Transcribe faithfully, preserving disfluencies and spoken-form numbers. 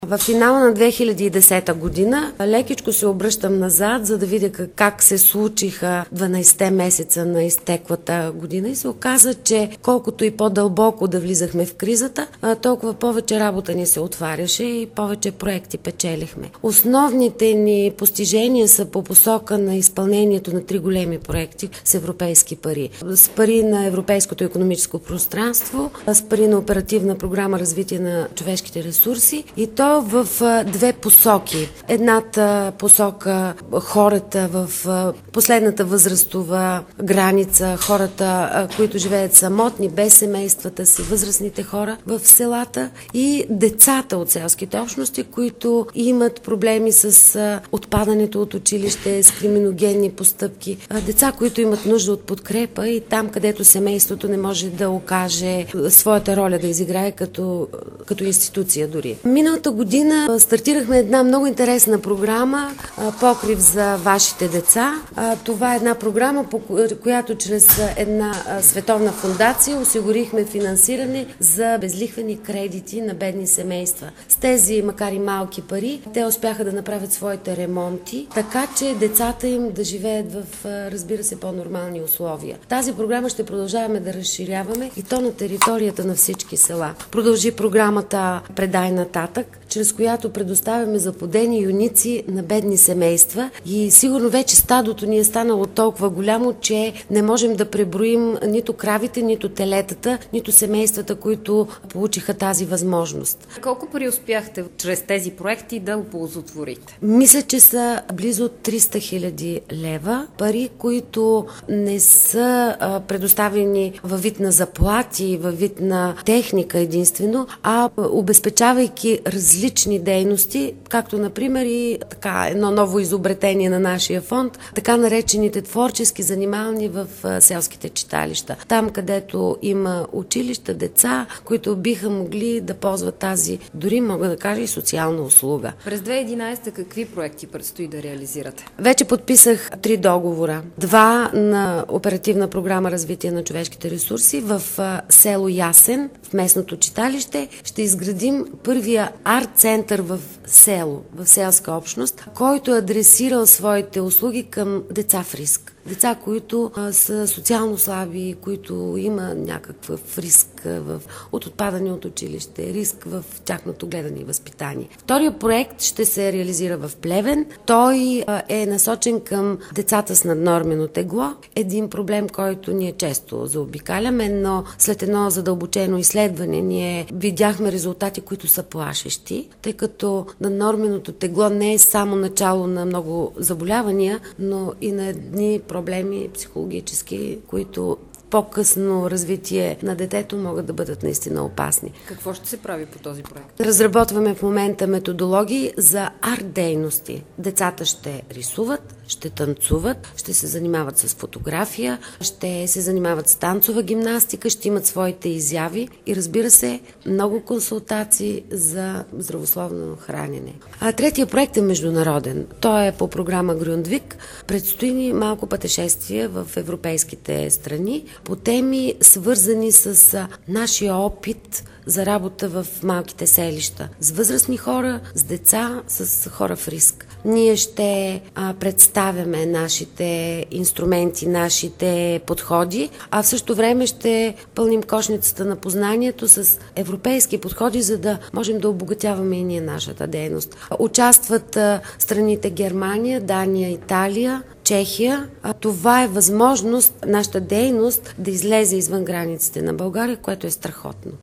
В финала на две хиляди и десета година лекичко се обръщам назад, за да видя как се случиха дванайсетте месеца на изтеклата година и се оказа, че колкото и по-дълбоко да влизахме в кризата, толкова повече работа ни се отваряше и повече проекти печелихме. Основните ни постижения са по посока на изпълнението на три големи проекти с европейски пари. С пари на Европейското икономическо пространство, с пари на Оперативна програма развитие на човешките ресурси и то в две посоки. Едната посока хората в последната възрастова граница, хората, които живеят самотни, без семействата си, възрастните хора в селата и децата от селските общности, които имат проблеми с отпадането от училище, с криминогенни постъпки. Деца, които имат нужда от подкрепа и там, където семейството не може да окаже своята роля да изиграе като, като институция дори. Миналата година стартирахме една много интересна програма "Покрив за вашите деца". Това е една програма, по която чрез една световна фундация осигурихме финансиране за безлихвени кредити на бедни семейства. С тези, макар и малки пари, те успяха да направят своите ремонти, така че децата им да живеят в, разбира се, по-нормални условия. Тази програма ще продължаваме да разширяваме и то на територията на всички села. Продължи програмата "Предай нататък", чрез която предоставяме заподени юници на бедни семейства и сигурно вече стадото ни е станало толкова голямо, че не можем да преброим нито кравите, нито телетата, нито семействата, които получиха тази възможност. Колко пари успяхте чрез тези проекти да оползотворите? Мисля, че са близо триста хиляди лева. Пари, които не са а, предоставени във вид на заплати, във вид на техника единствено, а обезпечавайки различни дейности, както например и така едно ново изобретение на нашия фонд, така наречените творчески занимални в а, селските читалища. Там, където има училища, деца, които биха могли да ползват тази, дори мога да кажа, и социална услуга. През две хиляди и единайсета какви проекти предстои да реализирате? Вече подписах три договора. Два на Оперативна програма развитие на човешките ресурси в а, село Ясен, в местното читалище. Ще изградим първия арт-център в село, в селска общност, който е адресирал своите услуги към деца в риск. Деца, които а, са социално слаби, които има някакъв риск в, от отпадане от училище, риск в тяхното гледане и възпитание. Втория проект ще се реализира в Плевен. Той а, е насочен към децата с наднормено тегло. Един проблем, който ние често заобикаляме, но след едно задълбочено изследване ние видяхме резултати, които са плашещи, тъй като наднорменото тегло не е само начало на много заболявания, но и на едни проблеми психологически, които по-късно развитие на детето могат да бъдат наистина опасни. Какво ще се прави по този проект? Разработваме в момента методологии за арт-дейности. Децата ще рисуват, ще танцуват, ще се занимават с фотография, ще се занимават с танцова гимнастика, ще имат своите изяви и, разбира се, много консултации за здравословно хранене. А третия проект е международен. Той е по програма Грюндвик. Предстои ни малко пътешествие в европейските страни по теми, свързани с нашия опит за работа в малките селища. С възрастни хора, с деца, с хора в риск. Ние ще а, представяме нашите инструменти, нашите подходи, а в същото време ще пълним кошницата на познанието с европейски подходи, за да можем да обогатяваме и ние нашата дейност. Участват а, страните Германия, Дания, Италия, Чехия. А това е възможност нашата дейност да излезе извън границите на България, което е страхотно.